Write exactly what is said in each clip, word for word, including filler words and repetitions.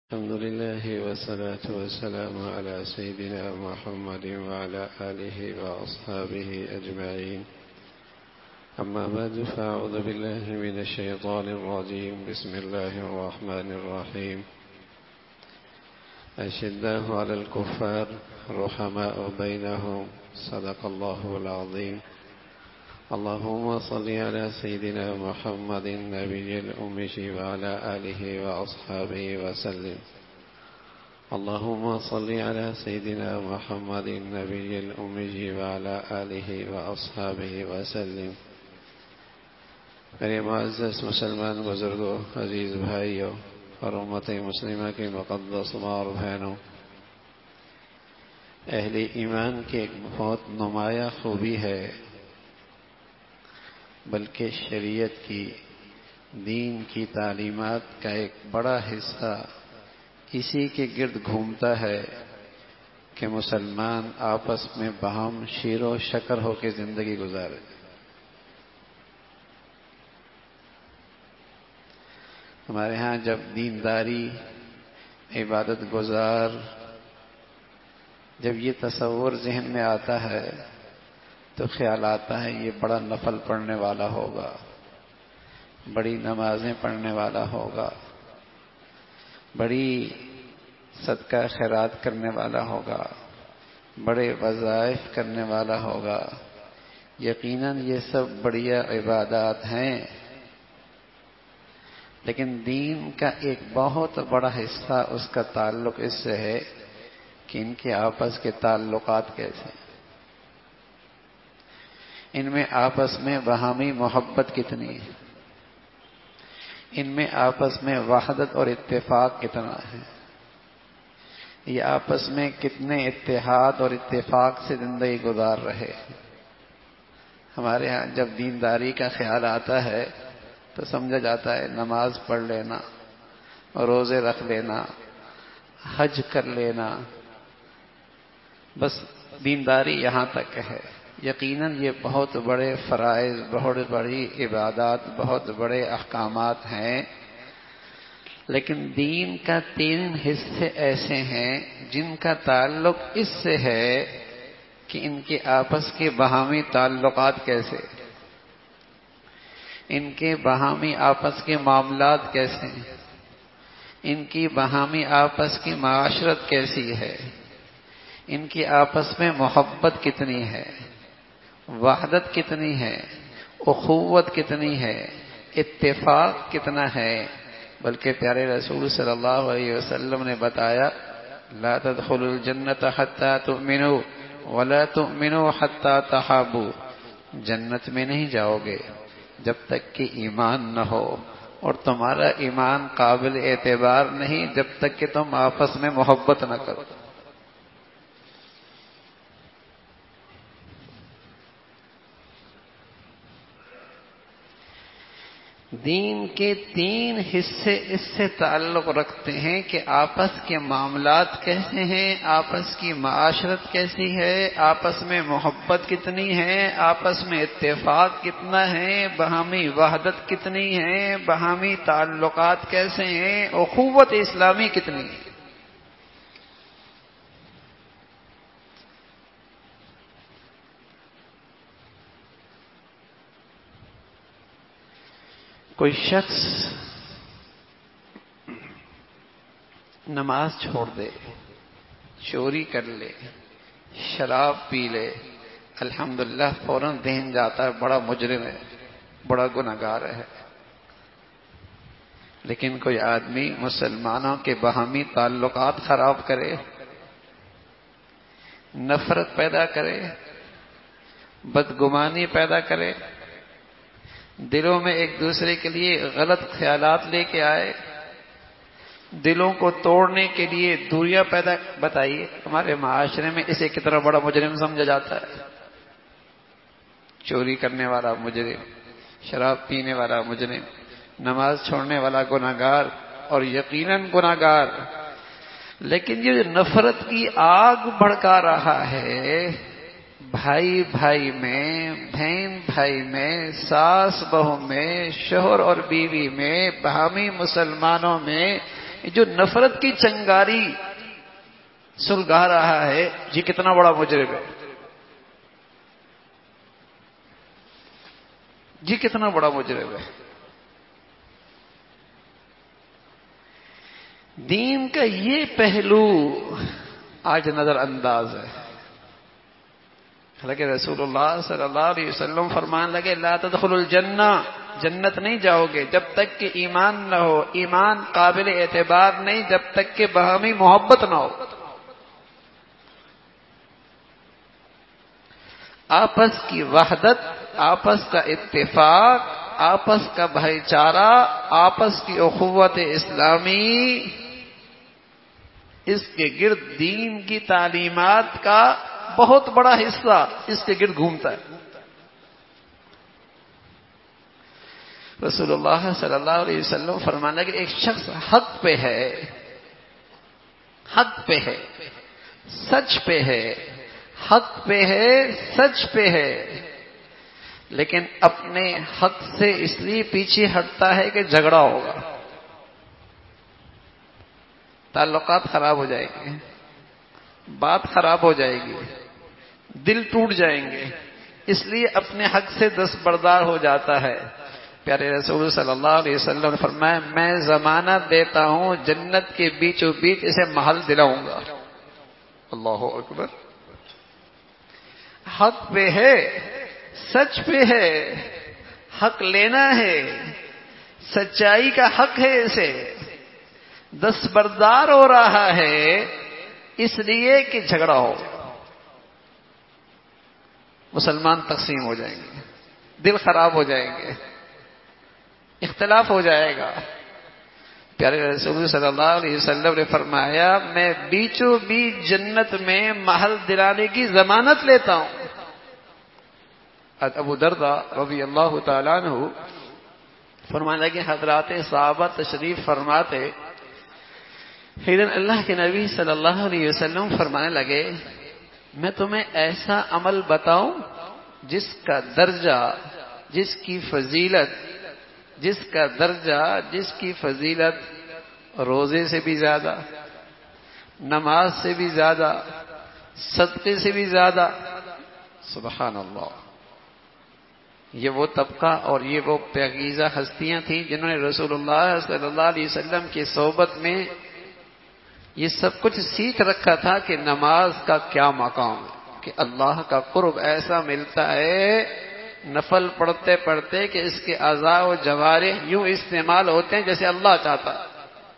الحمد لله والصلاة والسلام على سيدنا محمد وعلى آله وأصحابه أجمعين. أما بعد، فأعوذ بالله من الشيطان الرجيم. بسم الله الرحمن الرحيم. أشداء على الكفار رحماء بينهم. صدق الله العظيم. اللهم صل على سيدنا محمد النبي الأمي وعلى آله وأصحابه وسلم. اللهم صل على سيدنا محمد النبي الأمي وعلى آله وأصحابه وسلم. میرے معزز مسلمان بزرگوں، عزیز بھائیوں اور امت مسلمہ کے مقدس ماں اور بہنوں، اہل ایمان کی ایک بہت نمایاں خوبی ہے، بلکہ شریعت کی، دین کی تعلیمات کا ایک بڑا حصہ اسی کے گرد گھومتا ہے کہ مسلمان آپس میں باہم شیر و شکر ہو کے زندگی گزارے۔ ہمارے ہاں جب دینداری، عبادت گزار، جب یہ تصور ذہن میں آتا ہے تو خیال آتا ہے یہ بڑا نفل پڑھنے والا ہوگا، بڑی نمازیں پڑھنے والا ہوگا، بڑی صدقہ خیرات کرنے والا ہوگا، بڑے وظائف کرنے والا ہوگا۔ یقیناً یہ سب بڑھیا عبادات ہیں، لیکن دین کا ایک بہت بڑا حصہ اس کا تعلق اس سے ہے کہ ان کے آپس کے تعلقات کیسے ہیں، ان میں آپس میں باہمی محبت کتنی ہے، ان میں آپس میں وحدت اور اتفاق کتنا ہے، یہ آپس میں کتنے اتحاد اور اتفاق سے زندگی گزار رہے ہیں۔ ہمارے ہاں جب دینداری کا خیال آتا ہے تو سمجھا جاتا ہے نماز پڑھ لینا، روزے رکھ لینا، حج کر لینا، بس دینداری یہاں تک ہے۔ یقیناً یہ بہت بڑے فرائض، بہت بڑی عبادات، بہت بڑے احکامات ہیں، لیکن دین کا تین حصے ایسے ہیں جن کا تعلق اس سے ہے کہ ان کے آپس کے باہمی تعلقات کیسے، ان کے باہمی آپس کے معاملات کیسے ہیں، ان کی باہمی آپس کی معاشرت کیسی ہے، ان کی آپس میں محبت کتنی ہے، وحدت کتنی ہے، اخوت کتنی ہے، اتفاق کتنا ہے۔ بلکہ پیارے رسول صلی اللہ علیہ وسلم نے بتایا، لا تدخلوا الجنت حتی تؤمنوا ولا تؤمنوا حتی تحابوا، جنت میں نہیں جاؤ گے جب تک کہ ایمان نہ ہو، اور تمہارا ایمان قابل اعتبار نہیں جب تک کہ تم آپس میں محبت نہ کرو۔ دین کے تین حصے اس سے تعلق رکھتے ہیں کہ آپس کے معاملات کیسے ہیں، آپس کی معاشرت کیسی ہے، آپس میں محبت کتنی ہے، آپس میں اتفاق کتنا ہے، باہمی وحدت کتنی ہے، باہمی تعلقات کیسے ہیں، اخوت اسلامی کتنی ہے۔ کوئی شخص نماز چھوڑ دے، چوری کر لے، شراب پی لے، الحمدللہ فوراً ذہن جاتا ہے بڑا مجرم ہے، بڑا گنہگار ہے۔ لیکن کوئی آدمی مسلمانوں کے باہمی تعلقات خراب کرے، نفرت پیدا کرے، بدگمانی پیدا کرے، دلوں میں ایک دوسرے کے لیے غلط خیالات لے کے آئے، دلوں کو توڑنے کے لیے دوریاں پیدا، بتائیے ہمارے معاشرے میں اسے کتنا بڑا مجرم سمجھا جاتا ہے۔ چوری کرنے والا مجرم، شراب پینے والا مجرم، نماز چھوڑنے والا گنہگار، اور یقیناً گنہگار۔ لیکن یہ نفرت کی آگ بھڑکا رہا ہے، بھائی بھائی میں، بہن بھائی میں، ساس بہو میں، شوہر اور بیوی میں، باہمی مسلمانوں میں، جو نفرت کی چنگاری سلگا رہا ہے یہ کتنا بڑا مجرم ہے، یہ کتنا بڑا مجرم ہے۔ دین کا یہ پہلو آج نظر انداز ہے۔ حالانکہ رسول اللہ صلی اللہ علیہ وسلم فرمان لگے لا تدخلوا الجنہ، جنت نہیں جاؤ گے جب تک کہ ایمان نہ ہو، ایمان قابل اعتبار نہیں جب تک کہ باہمی محبت نہ ہو۔ آپس کی وحدت، آپس کا اتفاق، آپس کا بھائی چارہ، آپس کی اخوت اسلامی، اس کے گرد دین کی تعلیمات کا بہت بڑا حصہ اس کے گرد گھومتا ہے۔ رسول اللہ صلی اللہ علیہ وسلم فرمانا کہ ایک شخص حق پہ ہے، حق پہ ہے، سچ پہ ہے، حق پہ ہے، سچ پہ ہے، لیکن اپنے حق سے اس لیے پیچھے ہٹتا ہے کہ جھگڑا ہوگا، تعلقات خراب ہو جائیں گے، بات خراب ہو جائے گی، دل ٹوٹ جائیں گے، اس لیے اپنے حق سے دستبردار ہو جاتا ہے۔ پیارے رسول صلی اللہ علیہ وسلم نے فرمایا میں ضمانت دیتا ہوں جنت کے بیچوں بیچ اسے محل دلاؤں گا۔ اللہ اکبر۔ حق پہ ہے، سچ پہ ہے، حق لینا ہے، سچائی کا حق ہے، اسے دستبردار ہو رہا ہے اس لیے کہ جھگڑا ہو، مسلمان تقسیم ہو جائیں گے، دل خراب ہو جائیں گے، اختلاف ہو جائے گا۔ پیارے رسول صلی اللہ علیہ وسلم نے فرمایا میں بیچوں بیچ جنت میں محل دلانے کی ضمانت لیتا ہوں۔ ابو درداء رضی اللہ تعالیٰ عنہ فرمانے لگے حضرات صحابہ تشریف فرماتے، ایک دن اللہ کے نبی صلی اللہ علیہ وسلم فرمانے لگے میں تمہیں ایسا عمل بتاؤں جس کا درجہ، جس کی فضیلت، جس کا درجہ، جس کی فضیلت روزے سے بھی زیادہ، نماز سے بھی زیادہ، صدقے سے بھی زیادہ۔ سبحان اللہ۔ یہ وہ طبقہ اور یہ وہ پاکیزہ ہستیاں تھیں جنہوں نے رسول اللہ صلی اللہ علیہ وسلم کی صحبت میں یہ سب کچھ سیکھ رکھا تھا کہ نماز کا کیا مقام ہے، کہ اللہ کا قرب ایسا ملتا ہے نفل پڑھتے پڑھتے کہ اس کے اعضاء و جوارح یوں استعمال ہوتے ہیں جیسے اللہ چاہتا ہے۔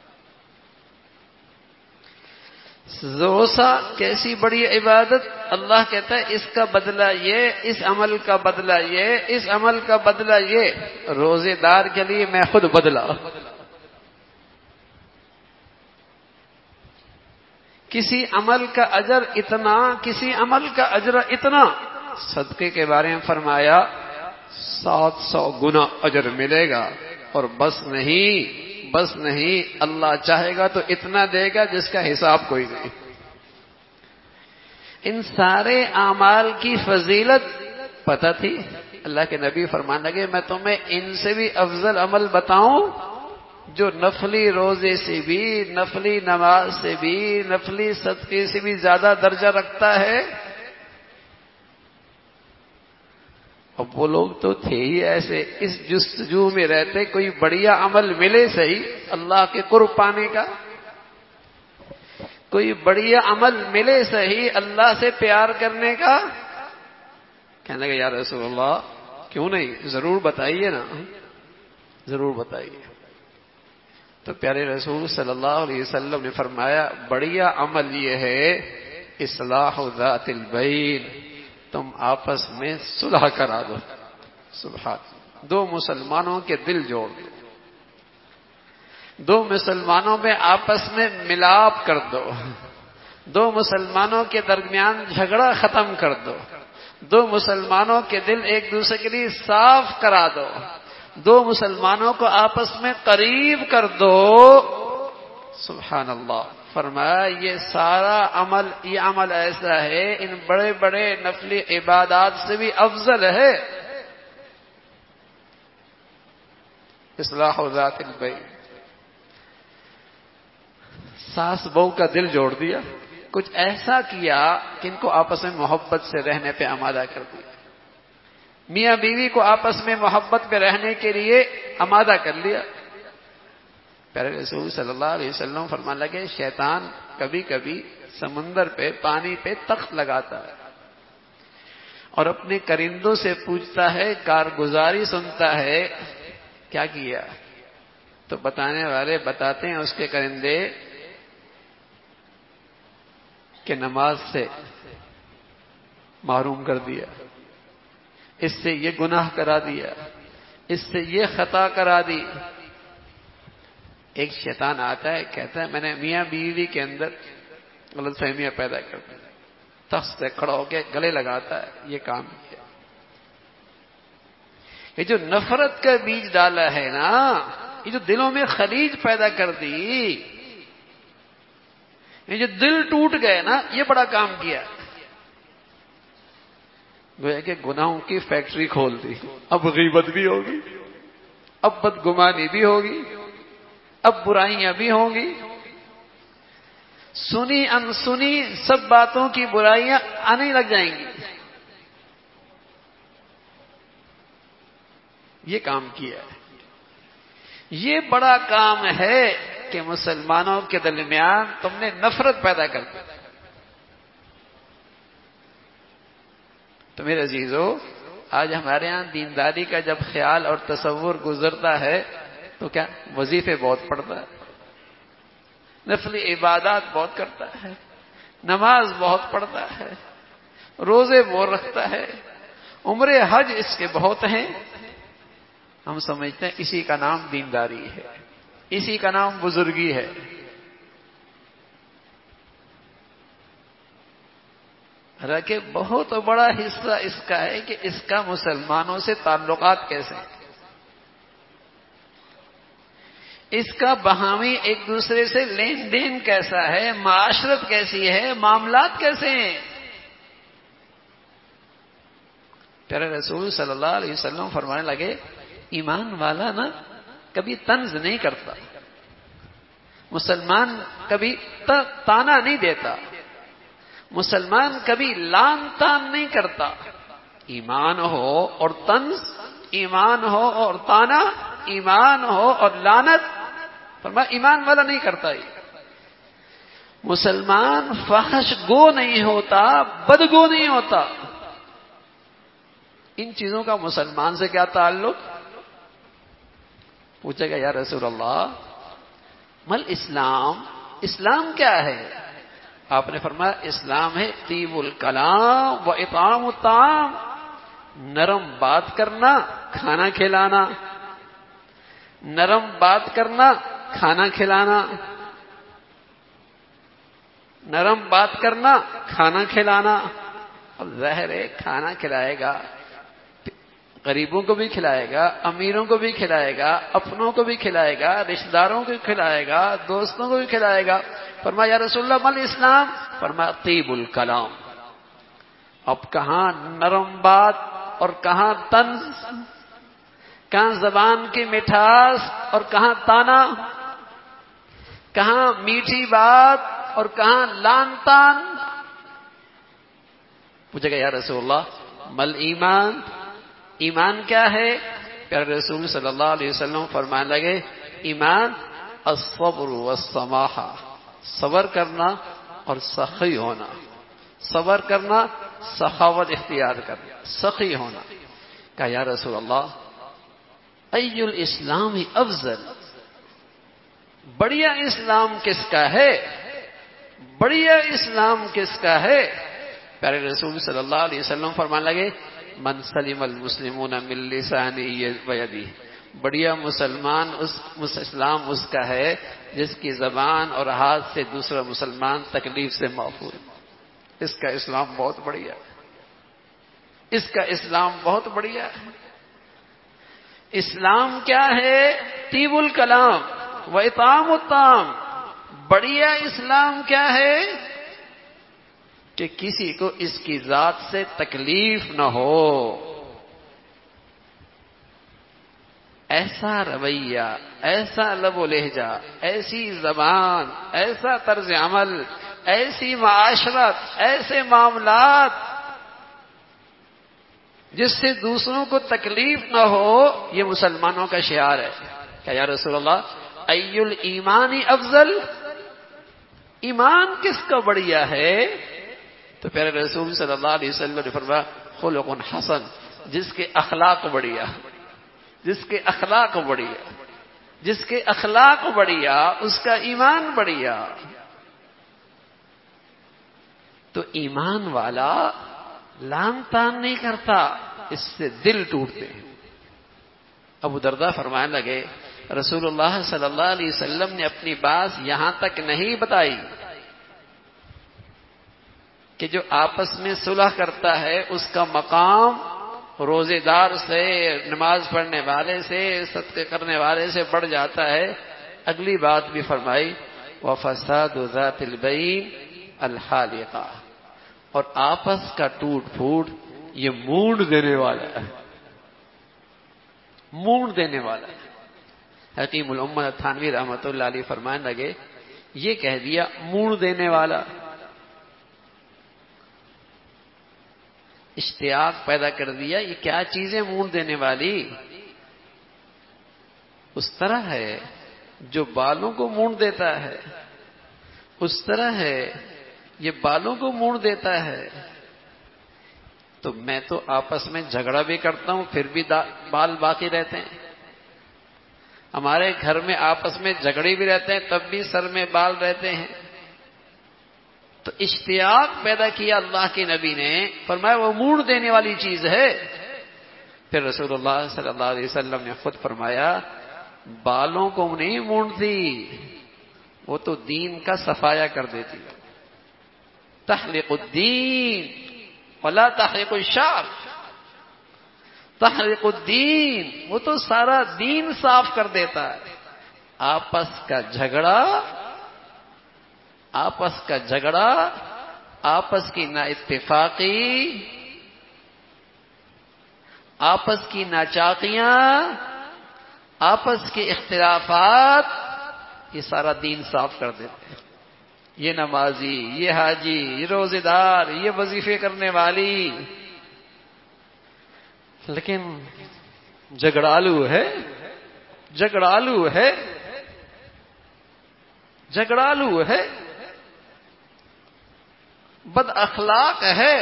روزہ کیسی بڑی عبادت، اللہ کہتا ہے اس کا بدلہ یہ، اس عمل کا بدلہ یہ، اس عمل کا بدلہ یہ، روزے دار کے لیے میں خود بدلا۔ کسی عمل کا اجر اتنا، کسی عمل کا اجر اتنا۔ صدقے کے بارے میں فرمایا سات سو گنا اجر ملے گا، اور بس نہیں بس نہیں اللہ چاہے گا تو اتنا دے گا جس کا حساب کوئی نہیں۔ ان سارے اعمال کی فضیلت پتہ تھی؟ اللہ کے نبی فرمانے لگے میں تمہیں ان سے بھی افضل عمل بتاؤں جو نفلی روزے سے بھی، نفلی نماز سے بھی، نفلی صدقے سے بھی زیادہ درجہ رکھتا ہے؟ اب وہ لوگ تو تھے ہی ایسے، اس جستجو میں رہتے کوئی بڑھیا عمل ملے صحیح اللہ کے قرب پانے کا، کوئی بڑھیا عمل ملے صحیح اللہ سے پیار کرنے کا۔ کہنے لگے یا رسول اللہ کیوں نہیں، ضرور بتائیے نا، ضرور بتائیے۔ تو پیارے رسول صلی اللہ علیہ وسلم نے فرمایا بڑھیا عمل یہ ہے اصلاح ذات البین، تم آپس میں صلح کرا دو۔ سبحان، دو مسلمانوں کے دل جوڑ دو، دو مسلمانوں میں آپس میں ملاپ کر دو، دو مسلمانوں کے درمیان جھگڑا ختم کر دو، دو مسلمانوں کے دل ایک دوسرے کے لیے صاف کرا دو، دو مسلمانوں کو آپس میں قریب کر دو۔ سبحان اللہ۔ فرمایا یہ سارا عمل، یہ عمل ایسا ہے ان بڑے بڑے نفلی عبادات سے بھی افضل ہے۔ اصلاح ذات البین۔ ساس بہو کا دل جوڑ دیا، کچھ ایسا کیا کہ ان کو آپس میں محبت سے رہنے پہ آمادہ کر دیا، میاں بیوی کو آپس میں محبت پہ رہنے کے لیے آمادہ کر لیا۔ پیارے رسول صلی اللہ علیہ وسلم فرمان لگے شیطان کبھی کبھی سمندر پہ پانی پہ تخت لگاتا ہے اور اپنے کرندوں سے پوچھتا ہے، کارگزاری سنتا ہے، کیا کیا؟ تو بتانے والے بتاتے ہیں اس کے کرندے کہ نماز سے محروم کر دیا، اس سے یہ گناہ کرا دیا، اس سے یہ خطا کرا دی۔ ایک شیطان آتا ہے کہتا ہے میں نے میاں بیوی کے اندر غلط فہمیاں پیدا کر دی، تخت سے کھڑا ہو کے گلے لگاتا ہے، یہ کام کیا۔ یہ جو نفرت کا بیج ڈالا ہے نا، یہ جو دلوں میں خلیج پیدا کر دی، یہ جو دل ٹوٹ گئے نا، یہ بڑا کام کیا۔ گویا کہ گناہوں کی فیکٹری کھول دی، اب غیبت بھی ہوگی، اب بدگمانی بھی ہوگی، اب برائیاں بھی ہوں گی، سنی انسنی سب باتوں کی برائیاں آنے لگ جائیں گی۔ یہ کام کیا ہے، یہ بڑا کام ہے کہ مسلمانوں کے درمیان تم نے نفرت پیدا کر دی۔ تو میرے عزیزو، آج ہمارے ہاں دینداری کا جب خیال اور تصور گزرتا ہے تو کیا وظیفے بہت پڑھتا ہے، نفلی عبادات بہت کرتا ہے، نماز بہت پڑھتا ہے، روزے بہت رکھتا ہے، عمرے حج اس کے بہت ہیں۔ ہم سمجھتے ہیں اسی کا نام دینداری ہے، اسی کا نام بزرگی ہے۔ حالانکہ بہت بڑا حصہ اس کا ہے کہ اس کا مسلمانوں سے تعلقات کیسے ہیں، اس کا باہمی ایک دوسرے سے لین دین کیسا ہے، معاشرت کیسی ہے، معاملات کیسے ہیں۔ پیارے رسول صلی اللہ علیہ وسلم فرمانے لگے ایمان والا نا کبھی طنز نہیں کرتا، مسلمان کبھی تانا نہیں دیتا، مسلمان کبھی لان تان نہیں کرتا۔ ایمان ہو اور طنز، ایمان ہو اور تانا، ایمان ہو اور لعنت، فرمایا ایمان والا نہیں کرتا۔ یہ مسلمان فحش گو نہیں ہوتا، بدگو نہیں ہوتا۔ ان چیزوں کا مسلمان سے کیا تعلق؟ پوچھے گا یا رسول اللہ مل اسلام، اسلام کیا ہے؟ آپ نے فرمایا اسلام ہے طیب الکلام و اطعام الطعام، نرم بات کرنا، کھانا کھلانا، نرم بات کرنا، کھانا کھلانا، نرم بات کرنا، کھانا کھلانا۔ اب ظاہر ہے کھانا کھلائے گا، غریبوں کو بھی کھلائے گا، امیروں کو بھی کھلائے گا، اپنوں کو بھی کھلائے گا، رشتہ داروں کو کھلائے گا، دوستوں کو بھی کھلائے گا۔ فرمایا یا رسول اللہ مل اسلام؟ فرمایا طیب الکلام۔ اب کہاں نرم بات اور کہاں طنز، کہاں زبان کی مٹھاس اور کہاں تانا، کہاں میٹھی بات اور کہاں لان تان۔ پوچھے گا یا رسول اللہ مل ایمان، ایمان کیا ہے؟ پیارے رسول صلی اللہ علیہ وسلم فرمانے لگے ایمان الصبر والسماحہ، صبر کرنا اور سخی ہونا، صبر کرنا، سخاوت اختیار کرنا، سخی ہونا۔ کہا یا رسول اللہ ای الاسلام افضل، بڑھیا اسلام کس کا ہے، بڑھیا اسلام کس کا ہے؟ پیارے رسول صلی اللہ علیہ وسلم فرمانے لگے من سلم المسلمون من لسانه ویده، بڑھیا مسلمان اس اسلام اس کا ہے جس کی زبان اور ہاتھ سے دوسرا مسلمان تکلیف سے محفوظ۔ اس کا اسلام بہت بڑھیا ہے، اس کا اسلام بہت بڑھیا ہے۔ اسلام کیا ہے؟ طیب الکلام و اطعام الطعام۔ بڑھیا اسلام کیا ہے؟ کہ کسی کو اس کی ذات سے تکلیف نہ ہو، ایسا رویہ، ایسا لب و لہجہ، ایسی زبان، ایسا طرز عمل، ایسی معاشرت، ایسے معاملات جس سے دوسروں کو تکلیف نہ ہو، یہ مسلمانوں کا شعار ہے کہ یا رسول اللہ ای الایمان افضل، ایمان کس کا بڑھیا ہے؟ تو پیارے رسول صلی اللہ علیہ وسلم نے فرمایا خلق حسن، جس کے اخلاق بڑھیا، جس کے اخلاق بڑھیا، جس کے اخلاق بڑھیا اس کا ایمان بڑھیا۔ تو ایمان والا لام تان نہیں کرتا، اس سے دل ٹوٹتے ہیں۔ ابو درداء فرمانے لگے رسول اللہ صلی اللہ علیہ وسلم نے اپنی بات یہاں تک نہیں بتائی کہ جو آپس میں صلح کرتا ہے اس کا مقام روزے دار سے، نماز پڑھنے والے سے، صدقے کرنے والے سے بڑھ جاتا ہے۔ اگلی بات بھی فرمائی وَفَسَادُ ذَاتِ الْبَيْنِ الْحَالِقَةِ، اور آپس کا ٹوٹ پھوٹ یہ مونڈ دینے والا ہے، مونڈ دینے والا ہے۔ حکیم الامہ تھانوی رحمۃ اللہ علیہ فرمانے لگے یہ کہہ دیا مونڈ دینے والا، اشتیاق پیدا کر دیا، یہ کیا چیزیں مونڈ دینے والی؟ اس طرح ہے جو بالوں کو مونڈ دیتا ہے، اس طرح ہے یہ بالوں کو مونڈ دیتا ہے۔ تو میں تو آپس میں جھگڑا بھی کرتا ہوں پھر بھی بال باقی رہتے ہیں، ہمارے گھر میں آپس میں جھگڑے بھی رہتے ہیں تب بھی سر میں بال رہتے ہیں۔ تو اشتیاق پیدا کیا اللہ کے نبی نے، فرمایا وہ مونڈ دینے والی چیز ہے۔ پھر رسول اللہ صلی اللہ علیہ وسلم نے خود فرمایا بالوں کو نہیں مونڈتی، وہ تو دین کا صفایا کر دیتی ہے۔ تحلق الدین ولا تحلق الشعر، تحلق الدین، وہ تو سارا دین صاف کر دیتا ہے۔ آپس کا جھگڑا، آپس کا جھگڑا، آپس کی نا اتفاقی، آپس کی ناچاقیاں، آپس کے اختلافات، یہ سارا دین صاف کر دیتے ہیں۔ یہ نمازی، یہ حاجی، یہ روزے دار، یہ وظیفے کرنے والی، لیکن جھگڑالو ہے، جھگڑالو ہے، جھگڑالو ہے، بد اخلاق ہے،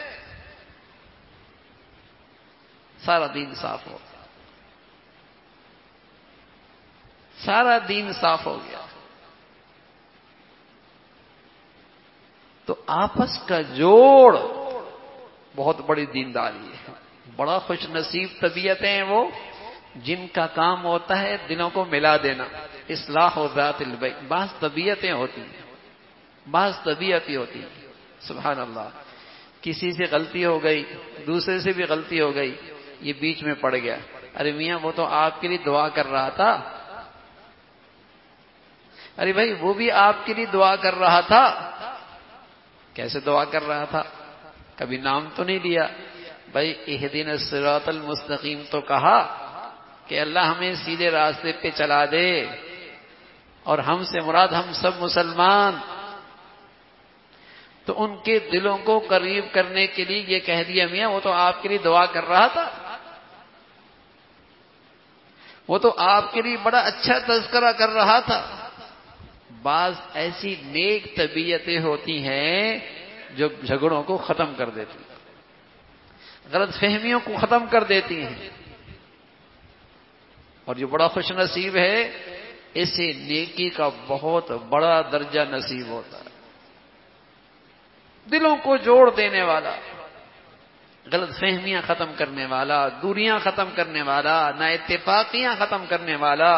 سارا دین صاف ہو گیا، سارا دین صاف ہو گیا۔ تو آپس کا جوڑ بہت بڑی دینداری ہے۔ بڑا خوش نصیب طبیعتیں ہیں وہ جن کا کام ہوتا ہے دلوں کو ملا دینا، اصلاح و ذات البین۔ بعض طبیعتیں ہوتی ہیں، بعض طبیعتیں ہوتی ہیں، سبحان اللہ، کسی سے غلطی ہو گئی، دوسرے سے بھی غلطی ہو گئی، یہ بیچ میں پڑ گیا، ارے میاں وہ تو آپ کے لیے دعا کر رہا تھا، ارے بھائی وہ بھی آپ کے لیے دعا کر رہا تھا۔ کیسے دعا کر رہا تھا؟ کبھی نام تو نہیں لیا، بھائی اہدنا الصراط المستقیم تو کہا کہ اللہ ہمیں سیدھے راستے پہ چلا دے، اور ہم سے مراد ہم سب مسلمان۔ تو ان کے دلوں کو قریب کرنے کے لیے یہ کہہ دیا میاں وہ تو آپ کے لیے دعا کر رہا تھا، وہ تو آپ کے لیے بڑا اچھا تذکرہ کر رہا تھا۔ بعض ایسی نیک طبیعتیں ہوتی ہیں جو جھگڑوں کو ختم کر دیتی ہیں، غلط فہمیوں کو ختم کر دیتی ہیں، اور جو بڑا خوش نصیب ہے اسے نیکی کا بہت بڑا درجہ نصیب ہوتا ہے۔ دلوں کو جوڑ دینے والا، غلط فہمیاں ختم کرنے والا، دوریاں ختم کرنے والا، نا اتفاقیاں ختم کرنے والا،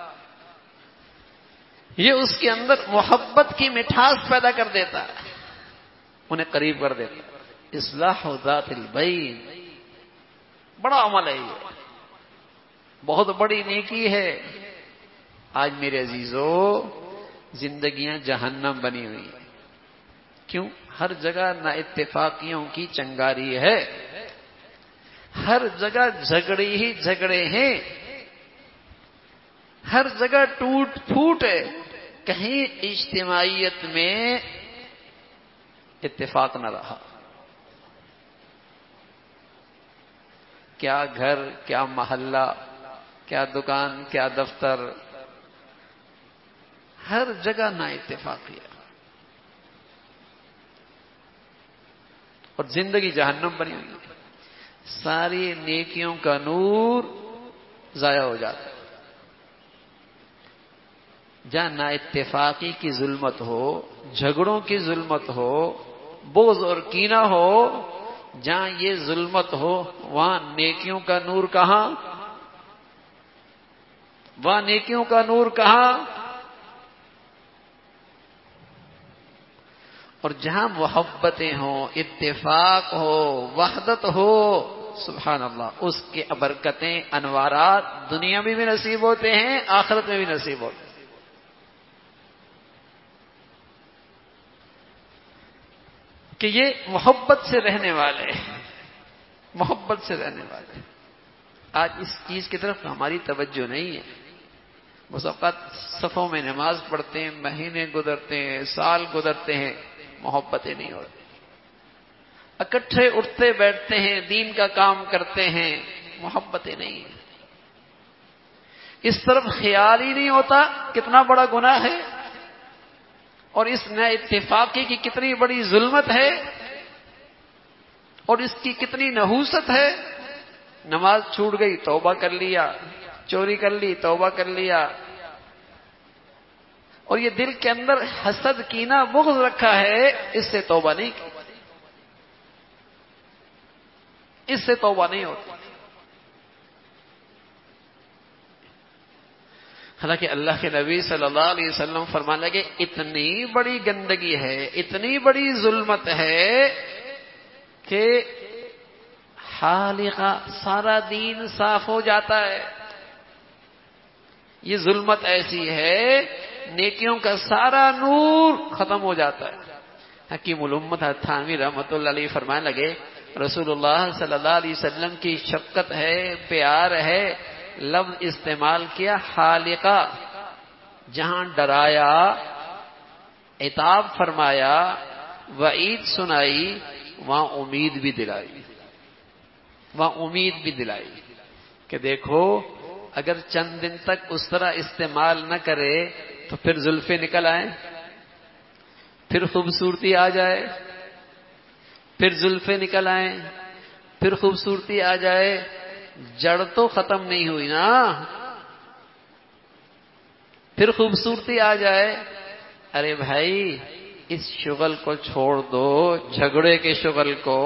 یہ اس کے اندر محبت کی مٹھاس پیدا کر دیتا ہے، انہیں قریب کر دیتا ہے۔ اصلاح ذات البین بڑا عمل ہے، یہ بہت بڑی نیکی ہے۔ آج میرے عزیزو زندگیاں جہنم بنی ہوئی ہیں، کیوں؟ ہر جگہ نا اتفاقیوں کی چنگاری ہے، ہر جگہ جھگڑے ہی جھگڑے ہیں۔ ہر جگہ ٹوٹ پھوٹ ہے، کہیں اجتماعیت میں اتفاق نہ رہا. کیا گھر، کیا محلہ، کیا دکان، کیا دفتر، ہر جگہ نا اتفاقی ہے اور زندگی جہنم بنی ہوئی ہے. ساری نیکیوں کا نور ضائع ہو جاتا ہے. جہاں نا اتفاقی کی ظلمت ہو، جھگڑوں کی ظلمت ہو، بغض اور کینہ ہو، جہاں یہ ظلمت ہو وہاں نیکیوں کا نور کہاں؟ وہاں نیکیوں کا نور کہاں؟ اور جہاں محبتیں ہوں، اتفاق ہو، وحدت ہو، سبحان اللہ، اس کے برکتیں، انوارات دنیا میں بھی نصیب ہوتے ہیں، آخرت میں بھی نصیب ہوتے ہیں. کہ یہ محبت سے رہنے والے، محبت سے رہنے والے. آج اس چیز کی طرف ہماری توجہ نہیں ہے. بس اوقات صفوں میں نماز پڑھتے ہیں، مہینے گزرتے ہیں، سال گزرتے ہیں، محبتیں نہیں ہوتی. اکٹھے اٹھتے بیٹھتے ہیں، دین کا کام کرتے ہیں، محبتیں نہیں ہیں. اس طرف خیال ہی نہیں ہوتا کتنا بڑا گناہ ہے اور اس نا اتفاقی کی کتنی بڑی ظلمت ہے اور اس کی کتنی نحوست ہے. نماز چھوٹ گئی، توبہ کر لیا، چوری کر لی، توبہ کر لیا، اور یہ دل کے اندر حسد، کینہ، بغض رکھا ہے، اس سے توبہ نہیں کی، اس سے توبہ نہیں ہوتی. حالانکہ اللہ کے نبی صلی اللہ علیہ وسلم فرمانے لگے اتنی بڑی گندگی ہے، اتنی بڑی ظلمت ہے کہ حالقہ سارا دین صاف ہو جاتا ہے. یہ ظلمت ایسی ہے نیکیوں کا سارا نور ختم ہو جاتا ہے. حکیم الامت تھانوی رحمۃ اللہ علیہ فرمانے لگے رسول اللہ صلی اللہ علیہ وسلم کی شفقت ہے، پیار ہے، لفظ استعمال کیا حالقہ، جہاں ڈرایا، عتاب فرمایا، وعید سنائی، وہاں امید بھی دلائی، وہاں امید بھی دلائی کہ دیکھو اگر چند دن تک اس طرح استعمال نہ کرے تو پھر زلفیں نکل آئیں، پھر خوبصورتی آ جائے، پھر زلفیں نکل آئیں، پھر خوبصورتی آ جائے، جڑ تو ختم نہیں ہوئی نا. پھر خوبصورتی آ جائے، ارے بھائی اس شغل کو چھوڑ دو، جھگڑے کے شغل کو،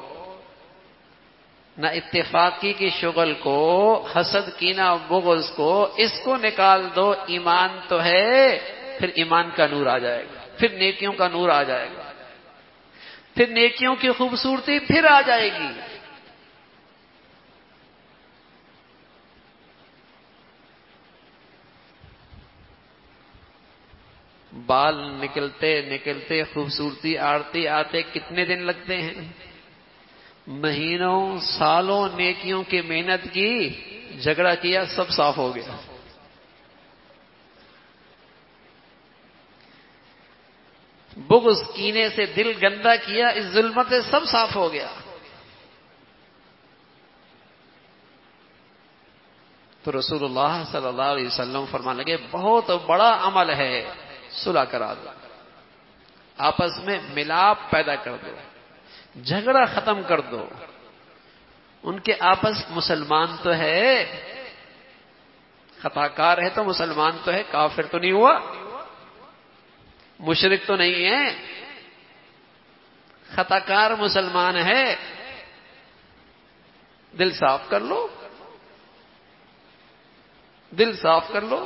نہ اتفاقی کی شغل کو، حسد، کینہ، بغض کو، اس کو نکال دو. ایمان تو ہے، پھر ایمان کا نور آ جائے گا، پھر نیکیوں کا نور آ جائے گا، پھر نیکیوں کی خوبصورتی پھر آ جائے گی. بال نکلتے نکلتے خوبصورتی آڑتی آتے کتنے دن لگتے ہیں؟ مہینوں، سالوں نیکیوں کی محنت کی، جھگڑا کیا، سب صاف ہو گیا. بغض، کینے سے دل گندا کیا، اس ظلمت سے سب صاف ہو گیا. تو رسول اللہ صلی اللہ علیہ وسلم فرمانے لگے بہت بڑا عمل ہے صلح کرا دو، آپس میں ملاپ پیدا کر دو، جھگڑا ختم کر دو. ان کے آپس مسلمان تو ہے، خطا کار ہے تو مسلمان تو ہے، کافر تو نہیں ہوا، مشرک تو نہیں ہے، خطا کار مسلمان ہے. دل صاف کر لو، دل صاف کر لو.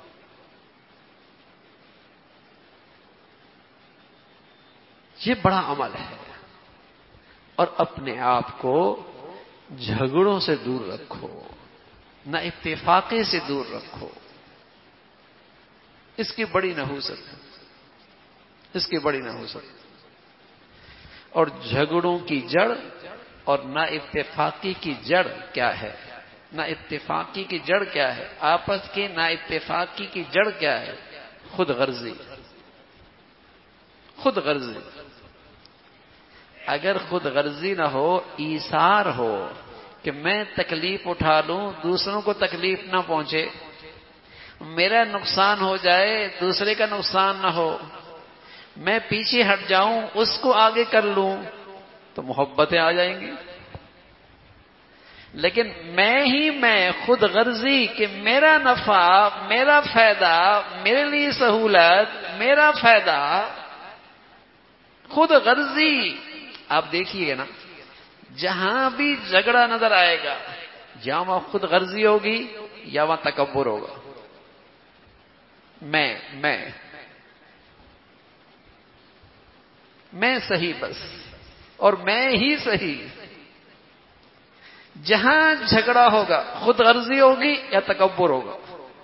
یہ بڑا عمل ہے. اور اپنے آپ کو جھگڑوں سے دور رکھو، نہ اتفاقی سے دور رکھو. اس کی بڑی نحوست ہے، اس کی بڑی نحوست. اور جھگڑوں کی جڑ اور نہ اتفاقی کی جڑ کیا ہے؟ نا اتفاقی کی جڑ کیا ہے؟ آپس کی نا اتفاقی کی جڑ کیا ہے؟ خود غرضی. خود غرضی. اگر خود غرضی نہ ہو، ایثار ہو کہ میں تکلیف اٹھا لوں دوسروں کو تکلیف نہ پہنچے، میرا نقصان ہو جائے دوسرے کا نقصان نہ ہو، میں پیچھے ہٹ جاؤں اس کو آگے کر لوں، تو محبتیں آ جائیں گی. لیکن میں ہی میں خود غرضی کہ میرا نفع، میرا فائدہ، میرے لیے سہولت، میرا فائدہ، خود غرضی. آپ دیکھیے گا نا، جہاں بھی جھگڑا نظر آئے گا، جہاں وہاں خود غرضی ہوگی یا وہاں تکبر ہوگا. میں میں میں صحیح بس، اور میں ہی صحیح. جہاں جھگڑا ہوگا خود غرضی ہوگی یا تکبر ہوگا.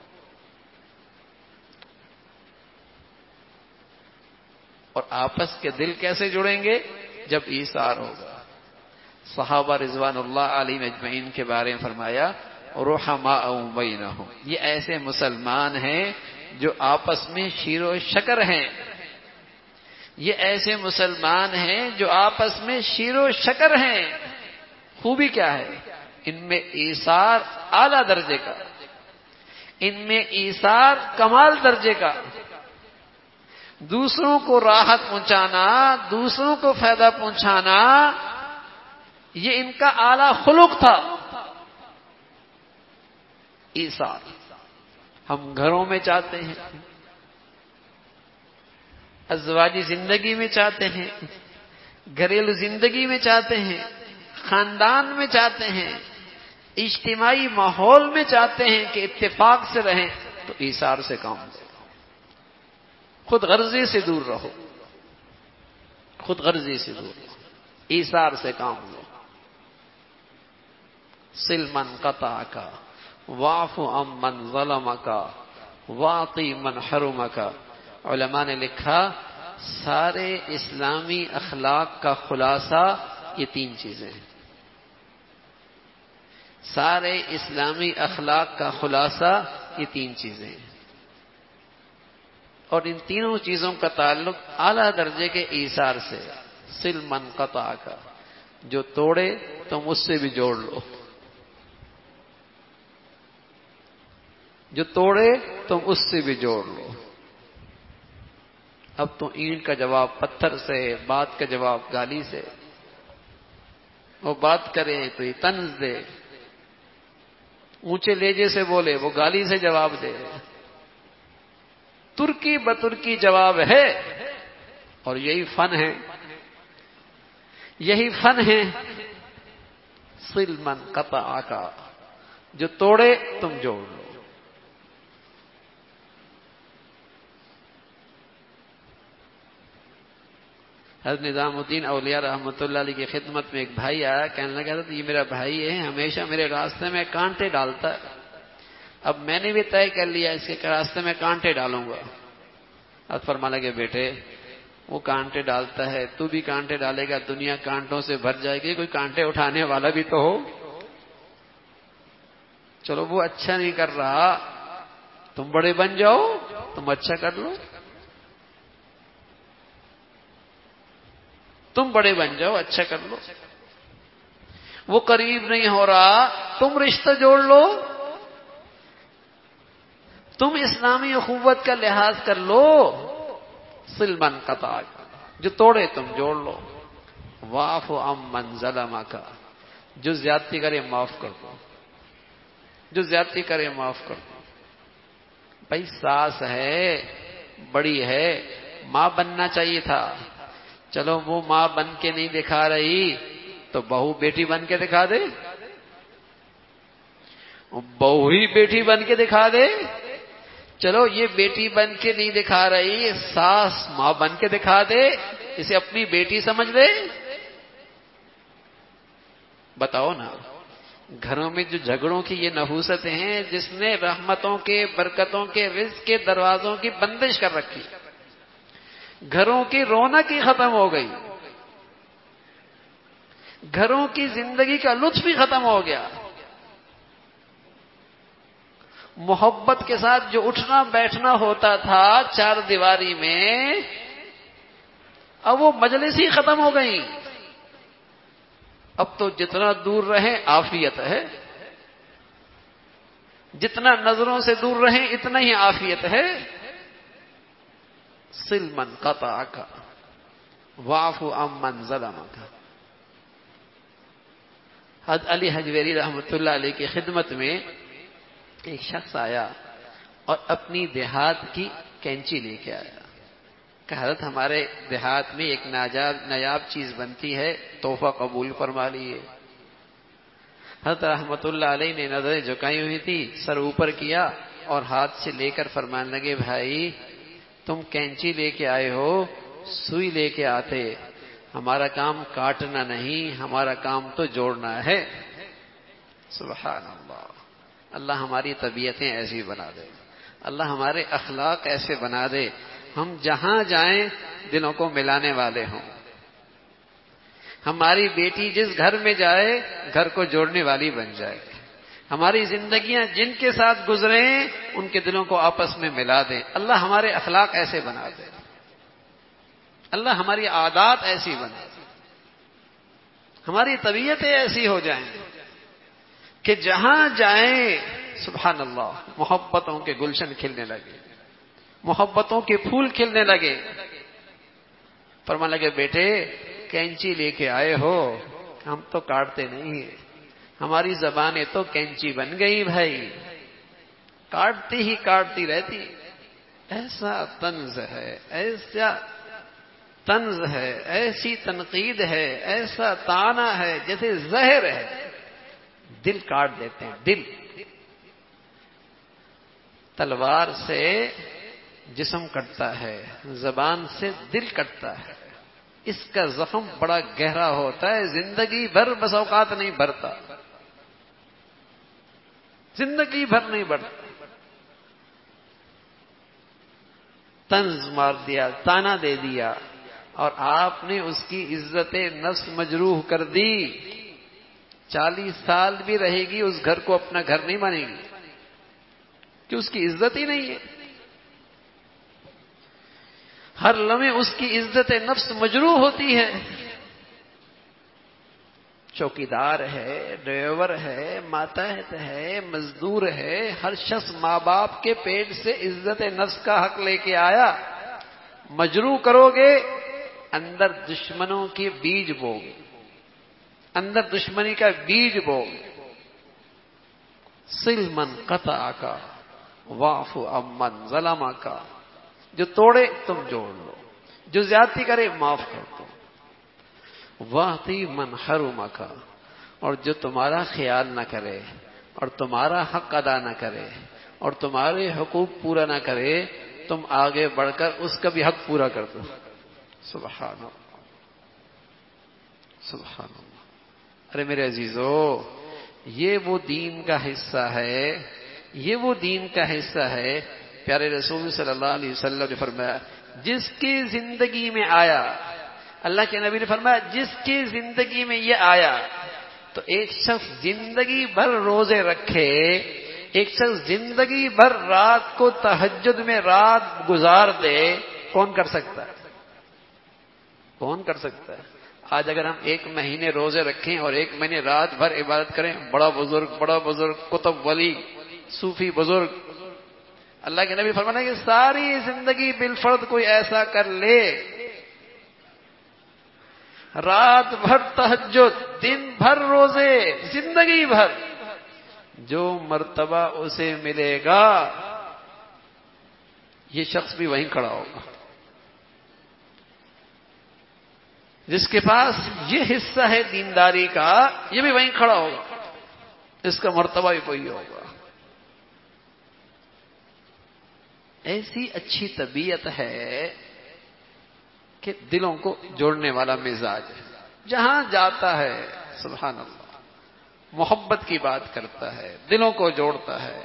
اور آپس کے دل کیسے جڑیں گے؟ جب ایثار ہوگا. صحابہ رضوان اللہ علیہم اجمعین کے بارے میں فرمایا رحماء بینہم، یہ ایسے مسلمان ہیں جو آپس میں شیر و شکر ہیں. یہ ایسے مسلمان ہیں جو آپس میں شیر و شکر ہیں. خوبی کیا ہے؟ ان میں ایثار اعلی درجے کا، ان میں ایثار کمال درجے کا. دوسروں کو راحت پہنچانا، دوسروں کو فائدہ پہنچانا، یہ ان کا اعلی خلق تھا. ایثار ہم گھروں میں چاہتے ہیں، ازواجی زندگی میں چاہتے ہیں، گھریلو زندگی میں چاہتے ہیں، خاندان میں چاہتے ہیں، اجتماعی ماحول میں چاہتے ہیں کہ اتفاق سے رہیں، تو ایثار سے کام لو. خود غرضی سے دور رہو، خود غرضی سے دور رہو، ایثار سے کام لو. سل من قطعک واعف عمن ظلمک واعطِ من حرمک. علماء نے لکھا سارے اسلامی اخلاق کا خلاصہ یہ تین چیزیں ہیں. سارے اسلامی اخلاق کا خلاصہ یہ تین چیزیں ہیں، اور ان تینوں چیزوں کا تعلق اعلیٰ درجے کے ایثار سے. سل من قطعک، جو توڑے تم اس سے بھی جوڑ لو. جو توڑے تم اس سے بھی جوڑ لو. اب تو اینٹ کا جواب پتھر سے، بات کا جواب گالی سے. وہ بات کرے تو یہ طنز دے، اونچے لہجے سے بولے وہ گالی سے جواب دے. ترکی بترکی جواب ہے، اور یہی فن ہے، یہی فن ہے. سل من قطعک، جو توڑے تم جوڑ لو. حضرت نظام الدین اولیاء رحمۃ اللہ علیہ کی خدمت میں ایک بھائی آیا، کہنے لگا تھا یہ میرا بھائی ہے، ہمیشہ میرے راستے میں کانٹے ڈالتا ہے. اب میں نے بھی طے کر لیا اس کے راستے میں کانٹے ڈالوں گا. اب فرمانے لگے بیٹے وہ کانٹے ڈالتا ہے، تو بھی کانٹے ڈالے گا، دنیا کانٹوں سے بھر جائے گی، کوئی کانٹے اٹھانے والا بھی تو ہو. چلو وہ اچھا نہیں کر رہا، تم بڑے بن جاؤ، تم اچھا کر لو. تم بڑے بن جاؤ، اچھا کر لو. وہ قریب نہیں ہو رہا، تم رشتہ جوڑ لو. تم اسلامی اخوت کا لحاظ کر لو. سل من قطعک، جو توڑے تم جوڑ لو. واعف عمن ظلمک، جو زیادتی کرے معاف کر دو. جو زیادتی کرے معاف کر دو. بھائی ساس ہے، بڑی ہے، ماں بننا چاہیے تھا. چلو وہ ماں بن کے نہیں دکھا رہی تو بہو بیٹی بن کے دکھا دے. بہو ہی بیٹی بن کے دکھا دے. چلو یہ بیٹی بن کے نہیں دکھا رہی، ساس ماں بن کے دکھا دے، اسے اپنی بیٹی سمجھ لے. بتاؤ نا، گھروں میں جو جھگڑوں کی یہ نحوستیں ہیں جس نے رحمتوں کے، برکتوں کے، رزق کے دروازوں کی بندش کر رکھی. گھروں کی رونق ہی ختم ہو گئی، گھروں کی زندگی کا لطف ہی ختم ہو گیا. محبت کے ساتھ جو اٹھنا بیٹھنا ہوتا تھا چار دیواری میں، اب وہ مجلس ہی ختم ہو گئی. اب تو جتنا دور رہیں عافیت ہے، جتنا نظروں سے دور رہیں اتنا ہی عافیت ہے. صل من قطعک واعف عمن ظلمک. حضرت علی حجویری رحمۃ اللہ علیہ کی خدمت میں ایک شخص آیا اور اپنی دیہات کی کینچی لے کے آیا کہ حضرت ہمارے دیہات میں ایک ناجاب نایاب چیز بنتی ہے، تحفہ قبول فرما لیے. حضرت رحمۃ اللہ علیہ نے نظریں جھکائی ہوئی تھی، سر اوپر کیا اور ہاتھ سے لے کر فرمانے لگے بھائی تم کینچی لے کے آئے ہو، سوئی لے کے آتے. ہمارا کام کاٹنا نہیں، ہمارا کام تو جوڑنا ہے. سبحان اللہ. اللہ ہماری طبیعتیں ایسی بنا دے، اللہ ہمارے اخلاق ایسے بنا دے، ہم جہاں جائیں دلوں کو ملانے والے ہوں. ہماری بیٹی جس گھر میں جائے گھر کو جوڑنے والی بن جائے. ہماری زندگیاں جن کے ساتھ گزریں ان کے دلوں کو آپس میں ملا دیں. اللہ ہمارے اخلاق ایسے بنا دے، اللہ ہماری عادات ایسی بنا دے، ہماری طبیعتیں ایسی ہو جائیں کہ جہاں جائیں سبحان اللہ محبتوں کے گلشن کھلنے لگے، محبتوں کے پھول کھلنے لگے. فرمانے لگے بیٹے کینچی لے کے آئے ہو، ہم تو کاٹتے نہیں ہیں، ہماری زبانیں تو کینچی بن گئی بھائی، کاٹتی ہی کاٹتی رہتی. ایسا طنز ہے، ایسا طنز ہے، ایسی تنقید ہے، ایسا طعنہ ہے جیسے زہر ہے. دل کاٹ دیتے ہیں. دل تلوار سے جسم کٹتا ہے، زبان سے دل کٹتا ہے. اس کا زخم بڑا گہرا ہوتا ہے، زندگی بھر بس اوقات نہیں بھرتا، زندگی بھر نہیں بھرتا. طنز مار دیا، تانا دے دیا اور آپ نے اس کی عزت نفس مجروح کر دی. چالیس سال بھی رہے گی اس گھر کو اپنا گھر نہیں مانے گی کہ اس کی عزت ہی نہیں ہے. ہر لمحے اس کی عزت نفس مجروح ہوتی ہے. چوکیدار ہے، ڈرائیور ہے، ماتحت ہے، مزدور ہے، ہر شخص ماں باپ کے پیٹ سے عزت نفس کا حق لے کے آیا. مجروح کرو گے اندر دشمنوں کے بیج بو گے، اندر دشمنی کا بیج بو گے. صل من قطعک واعف عمن ظلمک. جو توڑے تم جوڑ لو، جو زیادتی کرے معاف کر دو. واعطی من حرمک. اور جو تمہارا خیال نہ کرے اور تمہارا حق ادا نہ کرے اور تمہارے حقوق پورا نہ کرے تم آگے بڑھ کر اس کا بھی حق پورا کر دو. سبحان اللہ، سبحان اللہ. ارے میرے عزیزو، یہ وہ دین کا حصہ ہے، یہ وہ دین کا حصہ ہے. پیارے رسول صلی اللہ علیہ وسلم نے فرمایا جس کی زندگی میں آیا، اللہ کے نبی نے فرمایا جس کی زندگی میں یہ آیا تو ایک شخص زندگی بھر روزے رکھے، ایک شخص زندگی بھر رات کو تہجد میں رات گزار دے، کون کر سکتا ہے؟ کون کر سکتا ہے؟ آج اگر ہم ایک مہینے روزے رکھیں اور ایک مہینے رات بھر عبادت کریں، بڑا بزرگ بڑا بزرگ کتب ولی صوفی بزرگ، اللہ کے نبی فرمانا کہ ساری زندگی بالفرض کوئی ایسا کر لے، رات بھر تہجد، دن بھر روزے، زندگی بھر، جو مرتبہ اسے ملے گا یہ شخص بھی وہیں کھڑا ہوگا. جس کے پاس یہ حصہ ہے دینداری کا یہ بھی وہیں کھڑا ہوگا، اس کا مرتبہ بھی وہی ہوگا. ایسی اچھی طبیعت ہے کہ دلوں کو جوڑنے والا مزاج ہے. جہاں جاتا ہے سبحان اللہ محبت کی بات کرتا ہے، دلوں کو جوڑتا ہے.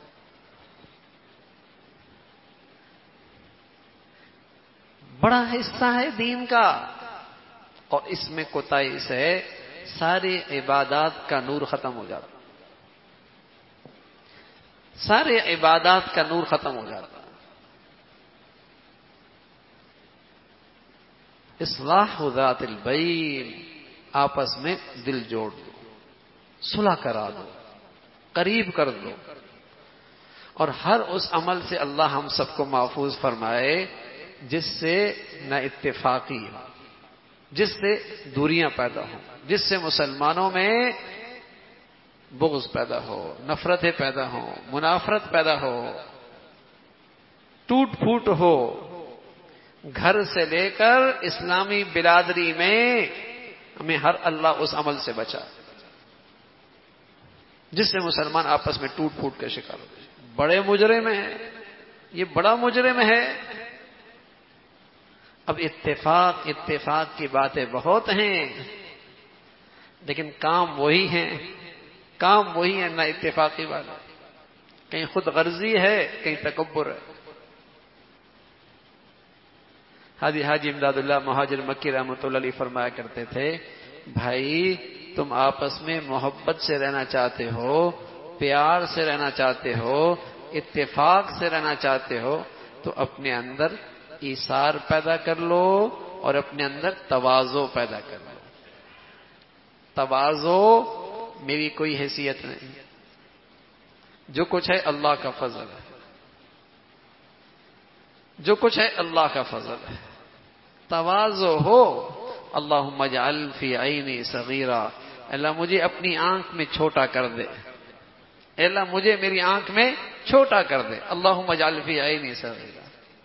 بڑا حصہ ہے دین کا اور اس میں کوتاہی سے ساری عبادات کا نور ختم ہو جاتا. سارے عبادات کا نور ختم ہو جاتا. اصلاح ذات البین، آپس میں دل جوڑ دو، صلح کرا دو، قریب کر دو. اور ہر اس عمل سے اللہ ہم سب کو محفوظ فرمائے جس سے نہ اتفاقی ہو، جس سے دوریاں پیدا ہوں، جس سے مسلمانوں میں بغض پیدا ہو، نفرتیں پیدا ہوں، منافرت پیدا ہو، ٹوٹ پھوٹ ہو. گھر سے لے کر اسلامی برادری میں ہمیں ہر اللہ اس عمل سے بچا جس سے مسلمان آپس میں ٹوٹ پھوٹ کا شکار ہو. بڑے مجرم ہیں، یہ بڑا مجرم ہے. اب اتفاق اتفاق کی باتیں بہت ہیں لیکن کام وہی ہیں، کام وہی ہے، نہ اتفاقی بات ہے. کہیں خود غرضی ہے، کہیں تکبر ہے. حاجی حاجی امداد اللہ مہاجر مکی رحمۃ اللہ علیہ فرمایا کرتے تھے، بھائی تم آپس میں محبت سے رہنا چاہتے ہو، پیار سے رہنا چاہتے ہو، اتفاق سے رہنا چاہتے ہو تو اپنے اندر ایثار پیدا کر لو اور اپنے اندر تواضع پیدا کر لو. تواضع میری کوئی حیثیت نہیں، جو کچھ ہے اللہ کا فضل ہے، جو کچھ ہے اللہ کا فضل ہے. تواضع ہو، اللہم اجعل فی عینی صغیرہ، اللہ مجھے اپنی آنکھ میں چھوٹا کر دے، اللہ مجھے میری آنکھ میں چھوٹا کر دے. اللہم اجعل فی عینی صغیرہ.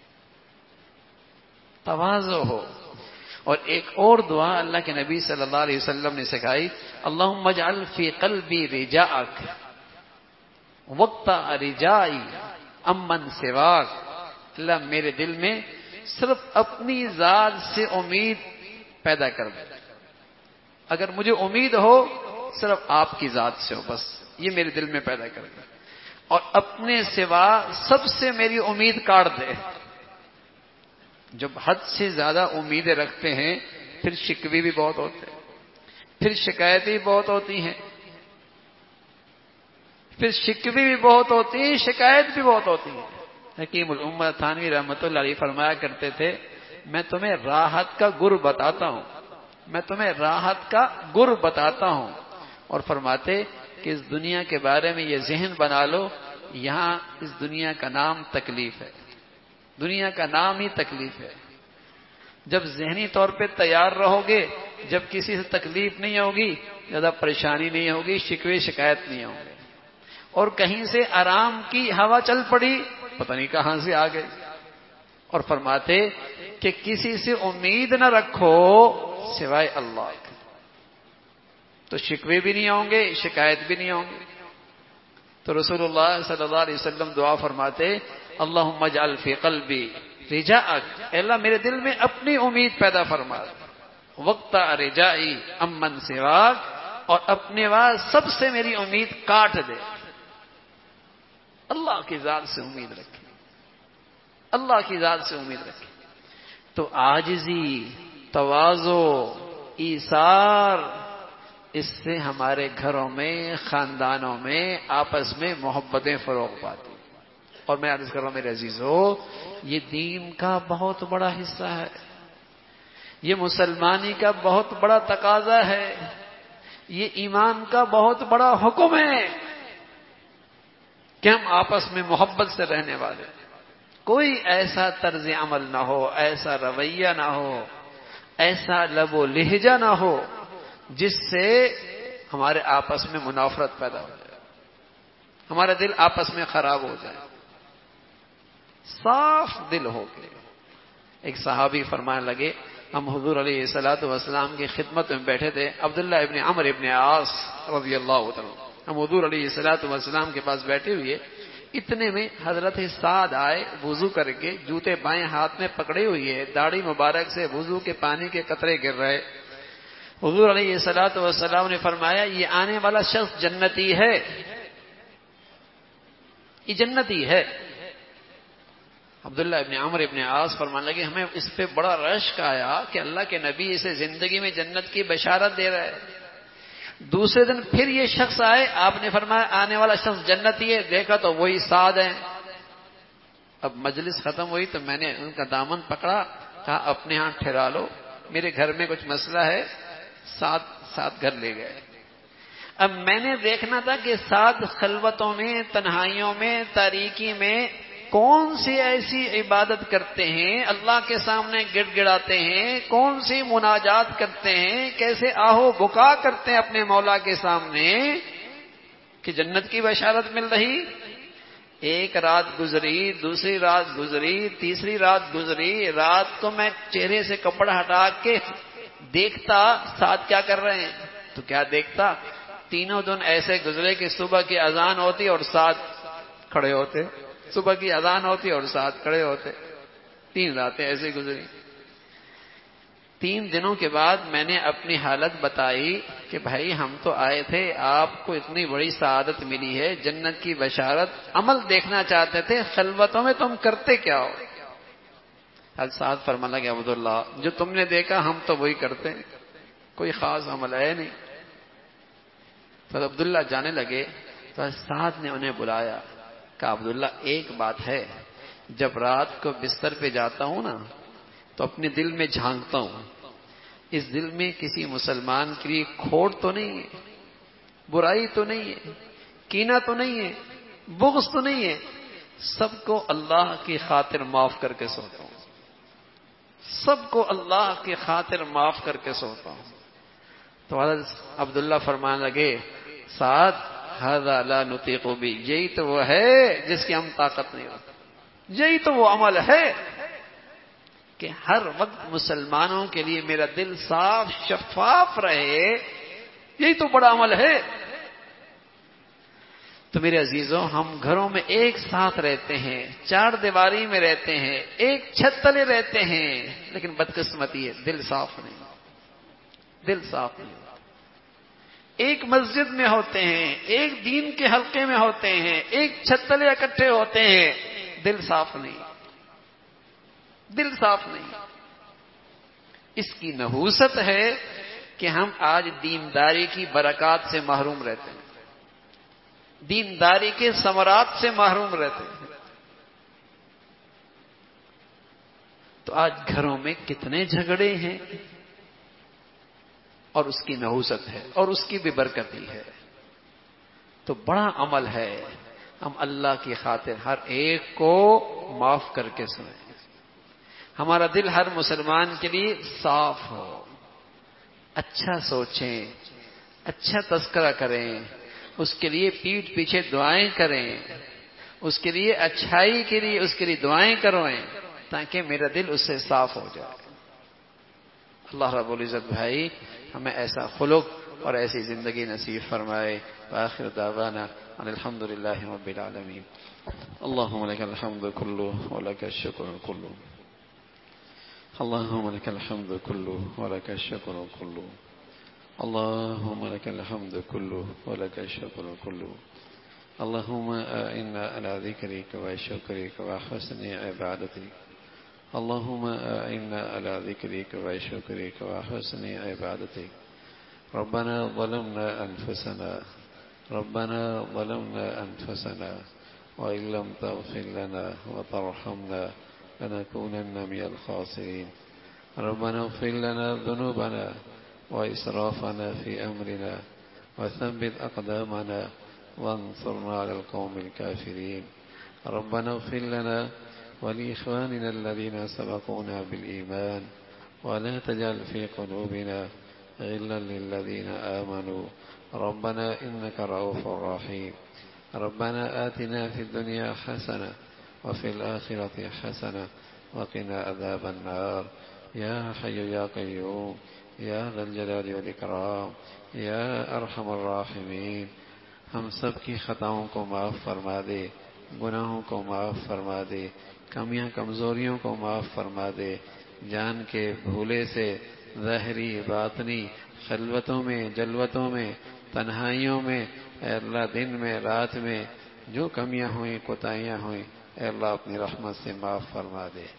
تواضع ہو. اور ایک اور دعا اللہ کے نبی صلی اللہ علیہ وسلم نے سکھائی، اللہم اجعل فی قلبی رجاءک وقت رجائی امن سواک. اللہ میرے دل میں صرف اپنی ذات سے امید پیدا کر دے. اگر مجھے امید ہو صرف آپ کی ذات سے ہو، بس یہ میرے دل میں پیدا کر دے. اور اپنے سوا سب سے میری امید کاٹ دے. جب حد سے زیادہ امیدیں رکھتے ہیں پھر شکوے بھی بہت ہوتے ہیں، پھر شکایتیں بھی بہت ہوتی ہیں، پھر شکوے بھی بہت ہوتی ہیں، شکایت بھی بہت ہوتی ہے. حکیم الامہ تھانوی رحمۃ اللہ علیہ فرمایا کرتے تھے، میں تمہیں راحت کا گر بتاتا ہوں، میں تمہیں راحت کا گر بتاتا ہوں. اور فرماتے کہ اس دنیا کے بارے میں یہ ذہن بنا لو، یہاں اس دنیا کا نام تکلیف ہے، دنیا کا نام ہی تکلیف ہے. جب ذہنی طور پہ تیار رہو گے، جب کسی سے تکلیف نہیں ہوگی، زیادہ پریشانی نہیں ہوگی، شکوے شکایت نہیں ہوں گے. اور کہیں سے آرام کی ہوا چل پڑی، پتہ نہیں کہاں سے آ گئے. اور فرماتے کہ کسی سے امید نہ رکھو سوائے اللہ کے، تو شکوے بھی نہیں ہوں گے، شکایت بھی نہیں ہوں گے. تو رسول اللہ صلی اللہ علیہ وسلم دعا فرماتے، اللہم اجعل فی قلبی رجاءک، اے اللہ میرے دل میں اپنی امید پیدا فرما، وقت رجائی امن سواک، اور اپنے بعد سب سے میری امید کاٹ دے. اللہ کی ذات سے امید رکھے، اللہ کی ذات سے امید رکھے. تو عاجزی، تواضع، ایثار، اس سے ہمارے گھروں میں، خاندانوں میں، آپس میں محبتیں فروغ پاتی. اور میں عرض کر رہا ہوں میرے عزیزو، یہ دین کا بہت بڑا حصہ ہے، یہ مسلمانی کا بہت بڑا تقاضا ہے، یہ ایمان کا بہت بڑا حکم ہے کہ ہم آپس میں محبت سے رہنے والے. کوئی ایسا طرز عمل نہ ہو، ایسا رویہ نہ ہو، ایسا لب و لہجہ نہ ہو جس سے ہمارے آپس میں منافرت پیدا ہو جائے، ہمارا دل آپس میں خراب ہو جائے. صاف دل ہو کے. ایک صحابی فرمانے لگے، ہم حضور علیہ الصلوۃ والسلام کی خدمت میں بیٹھے تھے، عبداللہ ابن عمرو ابن عاص رضی اللہ عنہ، ہم حضور علیہ الصلوۃ والسلام کے پاس بیٹھے ہوئے، اتنے میں حضرت سعد آئے وضو کر کے، جوتے بائیں ہاتھ میں پکڑے ہوئے، داڑھی مبارک سے وضو کے پانی کے قطرے گر رہے. حضور علیہ الصلوۃ والسلام نے فرمایا، یہ آنے والا شخص جنتی ہے، یہ جنتی ہے. عبداللہ ابن عمرو ابن عاص فرمانے لگے، ہمیں اس پہ بڑا رشک آیا کہ اللہ کے نبی اسے زندگی میں جنت کی بشارت دے رہا ہے. دوسرے دن پھر یہ شخص آئے، آپ نے فرمایا آنے والا شخص جنتی ہے، دیکھا تو وہی سعد ہے۔ اب مجلس ختم ہوئی تو میں نے ان کا دامن پکڑا، کہا اپنے ہاں ٹھہرا لو، میرے گھر میں کچھ مسئلہ ہے، ساتھ ساتھ گھر لے گئے۔ اب میں نے دیکھنا تھا کہ ساتھ خلوتوں میں، تنہائیوں میں، تاریکی میں کون سی ایسی عبادت کرتے ہیں، اللہ کے سامنے گڑ گڑاتے ہیں، کون سی مناجات کرتے ہیں، کیسے آہو بکا کرتے ہیں اپنے مولا کے سامنے کہ جنت کی بشارت مل رہی۔ ایک رات گزری، دوسری رات گزری، تیسری رات گزری، رات کو میں چہرے سے کپڑا ہٹا کے دیکھتا ساتھ کیا کر رہے ہیں، تو کیا دیکھتا، تینوں دن ایسے گزرے کہ صبح کی اذان ہوتی اور ساتھ کھڑے ہوتے، صبح کی اذان ہوتی اور ساتھ کھڑے ہوتے، تین راتیں ایسے گزری۔ تین دنوں کے بعد میں نے اپنی حالت بتائی کہ بھائی ہم تو آئے تھے، آپ کو اتنی بڑی سعادت ملی ہے، جنت کی بشارت، عمل دیکھنا چاہتے تھے، خلوتوں میں تم کرتے کیا ہو؟ حضرت سعد فرمانے لگے عبداللہ جو تم نے دیکھا ہم تو وہی کرتے ہیں، کوئی خاص عمل ہے نہیں۔ تو عبداللہ جانے لگے تو سعد نے انہیں بلایا، کہا عبداللہ ایک بات ہے، جب رات کو بستر پہ جاتا ہوں نا تو اپنے دل میں جھانکتا ہوں، اس دل میں کسی مسلمان کے لیے کھوٹ تو نہیں ہے، برائی تو نہیں ہے، کینہ تو نہیں ہے، بغض تو نہیں ہے، سب کو اللہ کی خاطر معاف کر کے سوتا ہوں، سب کو اللہ کی خاطر معاف کر کے سوتا ہوں۔ تو حضرت عبداللہ فرمانے لگے سعد ھذا لا نطیق بی، یہی تو وہ ہے جس کی ہم طاقت نہیں ہوتی، یہی تو وہ عمل ہے کہ ہر وقت مسلمانوں کے لیے میرا دل صاف شفاف رہے، یہی تو بڑا عمل ہے۔ تو میرے عزیزوں، ہم گھروں میں ایک ساتھ رہتے ہیں، چار دیواری میں رہتے ہیں، ایک چھت تلے رہتے ہیں، لیکن بدقسمتی ہے دل صاف نہیں، دل صاف نہیں۔ ایک مسجد میں ہوتے ہیں، ایک دین کے حلقے میں ہوتے ہیں، ایک چھت تلے اکٹھے ہوتے ہیں، دل صاف نہیں، دل صاف نہیں۔ اس کی نحوست ہے کہ ہم آج دینداری کی برکات سے محروم رہتے ہیں، دینداری کے ثمرات سے محروم رہتے ہیں۔ تو آج گھروں میں کتنے جھگڑے ہیں، اور اس کی نحوست ہے اور اس کی بھی برکتی ہے۔ تو بڑا عمل ہے ہم اللہ کی خاطر ہر ایک کو معاف کر کے سنیں، ہمارا دل ہر مسلمان کے لیے صاف ہو، اچھا سوچیں، اچھا تذکرہ کریں، اس کے لیے پیٹھ پیچھے دعائیں کریں، اس کے لیے اچھائی کے لیے اس کے لیے دعائیں کروائیں، تاکہ میرا دل اس سے صاف ہو جائے۔ اللہ رب العزت بھائی ہمیں ایسا خلق اور ایسی زندگی نصیب فرمائے۔ وآخر دعوانا ان الحمد للہ رب العالمین۔ اللہم لک الحمد کلہ ولک الشکر کلہ، اللہم لک الحمد کلہ ولک الشکر کلہ، اللہم لک الحمد کلہ ولک الشکر کلہ، اللہم اعنا علی ذکرک وشکرک وحسن عبادتک، اللهم أعنا على ذكرك وشكرك وحسن عبادتك. ربنا ظلمنا أنفسنا ربنا ظلمنا أنفسنا وإن لم تغفر لنا وترحمنا لنكونن من الخاسرين. ربنا اغفر لنا ذنوبنا وإسرافنا في أمرنا وثبت أقدامنا وانصرنا على القوم الكافرين. ربنا اغفر لنا ولإخواننا الذين سبقونا بالإيمان ولا تجعل في قلوبنا غلا للذين آمنوا ربنا إنك رؤوف رحيم. ربنا آتنا في الدنيا حسنة وفي الآخرة حسنة وقنا عذاب النار. يا حي يا قيوم يا ذا الجلال والإكرام يا أرحم الراحمين. ہم سب کی خطاؤں کو معاف فرما دے، گناہوں کو معاف فرما دے، کمیاں کمزوریوں کو معاف فرما دے، جان کے بھولے سے ظاہری باطنی خلوتوں میں، جلوتوں میں، تنہائیوں میں، اے اللہ دن میں رات میں جو کمیاں ہوئیں، کوتاہیاں ہوئیں، اے اللہ اپنی رحمت سے معاف فرما دے.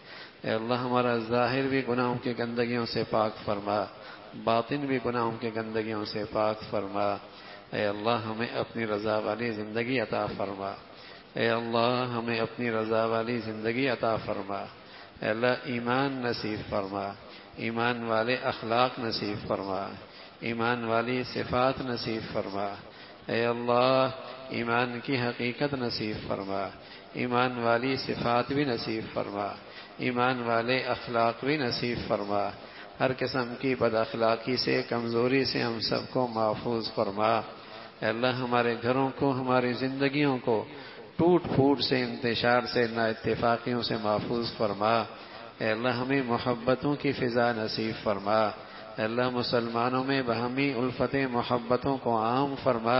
اے اللہ ہمارا ظاہر بھی گناہوں کی گندگیوں سے پاک فرما، باطن بھی گناہوں کی گندگیوں سے پاک فرما۔ اے اللہ ہمیں اپنی رضا والی زندگی عطا فرما، اے اللہ ہمیں اپنی رضا والی زندگی عطا فرما۔ اے اللہ ایمان نصیب فرما، ایمان والے اخلاق نصیب فرما، ایمان والی صفات نصیب فرما۔ اے اللہ ایمان کی حقیقت نصیب فرما، ایمان والی صفات بھی نصیب فرما، ایمان والے اخلاق بھی نصیب فرما۔ ہر قسم کی بد اخلاقی سے، کمزوری سے ہم سب کو محفوظ فرما۔ اے اللہ ہمارے گھروں کو، ہماری زندگیوں کو ٹوٹ پھوٹ سے، انتشار سے، نا اتفاقیوں سے محفوظ فرما۔ اے اللہ ہمیں محبتوں کی فضا نصیب فرما۔ اے اللہ مسلمانوں میں باہمی الفتیں، محبتوں کو عام فرما،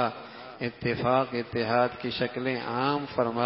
اتفاق اتحاد کی شکلیں عام فرما،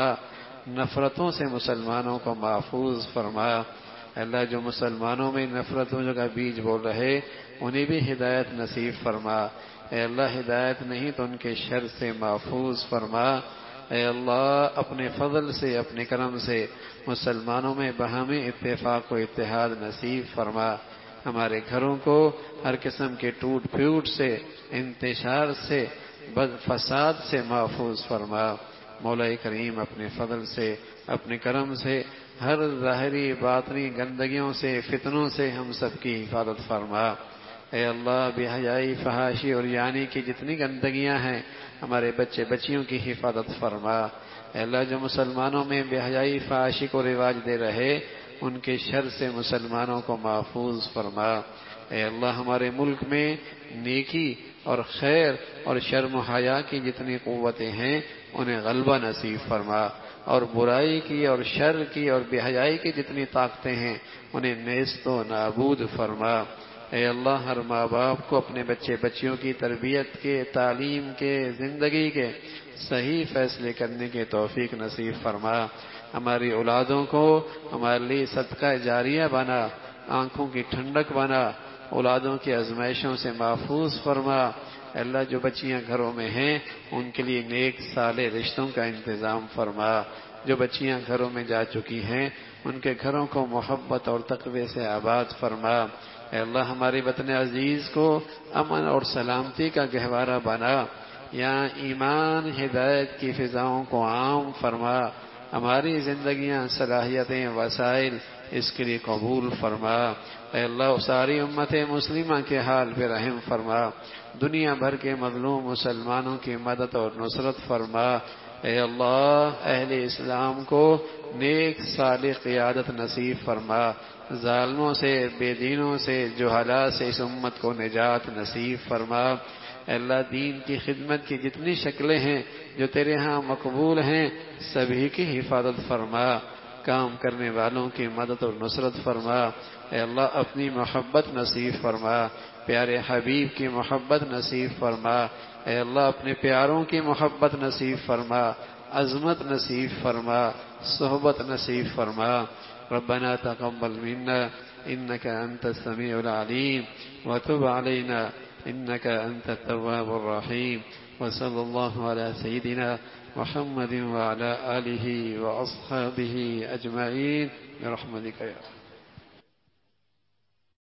نفرتوں سے مسلمانوں کو محفوظ فرما۔ اے اللہ جو مسلمانوں میں نفرتوں کا بیج بول رہے انہیں بھی ہدایت نصیب فرما۔ اے اللہ ہدایت نہیں تو ان کے شر سے محفوظ فرما۔ اے اللہ اپنے فضل سے، اپنے کرم سے مسلمانوں میں باہمی اتفاق و اتحاد نصیب فرما۔ ہمارے گھروں کو ہر قسم کے ٹوٹ پھوٹ سے، انتشار سے، بد فساد سے محفوظ فرما۔ مولا کریم اپنے فضل سے، اپنے کرم سے ہر ظاہری باطنی گندگیوں سے، فتنوں سے ہم سب کی حفاظت فرما۔ اے اللہ بے حیائی، فحاشی اور یعنی کی جتنی گندگیاں ہیں ہمارے بچے بچیوں کی حفاظت فرما۔ اے اللہ جو مسلمانوں میں بے حیائی، فحاشی کو رواج دے رہے ان کے شر سے مسلمانوں کو محفوظ فرما۔ اے اللہ ہمارے ملک میں نیکی اور خیر اور شرم و حیا کی جتنی قوتیں ہیں انہیں غلبہ نصیب فرما، اور برائی کی اور شر کی اور بے حیائی کی جتنی طاقتیں ہیں انہیں نیست و نابود فرما۔ اے اللہ ہر ماں باپ کو اپنے بچے بچیوں کی تربیت کے، تعلیم کے، زندگی کے صحیح فیصلے کرنے کے توفیق نصیب فرما۔ ہماری اولادوں کو ہمارے لیے صدقہ جاریہ بنا، آنکھوں کی ٹھنڈک بنا، اولادوں کی آزمائشوں سے محفوظ فرما۔ اللہ جو بچیاں گھروں میں ہیں ان کے لیے نیک صالح رشتوں کا انتظام فرما۔ جو بچیاں گھروں میں جا چکی ہیں ان کے گھروں کو محبت اور تقوی سے آباد فرما۔ اے اللہ ہمارے وطن عزیز کو امن اور سلامتی کا گہوارہ بنا، یہاں ایمان، ہدایت کی فضاؤں کو عام فرما۔ ہماری زندگیاں، صلاحیتیں، وسائل اس کے لیے قبول فرما۔ اے اللہ ساری امت مسلمہ کے حال پہ رحم فرما، دنیا بھر کے مظلوم مسلمانوں کی مدد اور نصرت فرما۔ اے اللہ اہل اسلام کو نیک صالح قیادت نصیب فرما، ظالموں سے، بے دینوں سے، جہلاء سے اس امت کو نجات نصیب فرما۔ اے اللہ دین کی خدمت کی جتنی شکلیں ہیں جو تیرے ہاں مقبول ہیں سبھی کی حفاظت فرما، کام کرنے والوں کی مدد اور نصرت فرما۔ اے اللہ اپنی محبت نصیب فرما، پیارے حبیب کی محبت نصیب فرما۔ اے اللہ اپنے پیاروں کی محبت نصیب فرما، عظمت نصیب فرما، صحبت نصیب فرما۔ ربنا تقبل منا انك انت السميع العليم وتب علينا انك انت التواب الرحيم، وصلى الله على سيدنا محمد وعلى آله وأصحابه أجمعين برحمتك يا